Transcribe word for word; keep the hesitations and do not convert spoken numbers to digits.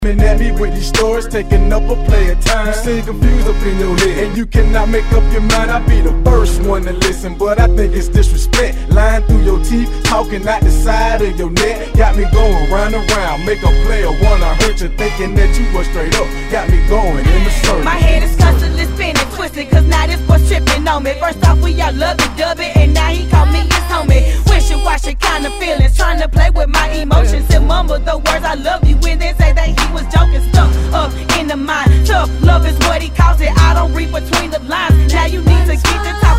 At me with these stories, taking up a play at time. You seem confused up in your head, and you cannot make up your mind. I'll be the first one to listen, but I think it's disrespect. Lying through your teeth, talking out the side of your neck. Got me going round and round, make a player wanna hurt you, thinking that you were straight up. Got me going in the circle. My head is constantly spinning, twisted, cause now this boy's tripping on me. First off, we all love it, dub it, and now he call me his homie. Wishy-washy kind of feelings, trying to play with my emotions and mumble the words I love you when they say that he was joking. Stuck up in the mind, tough love is what he calls it. I don't read between the lines. Now you need to get the time.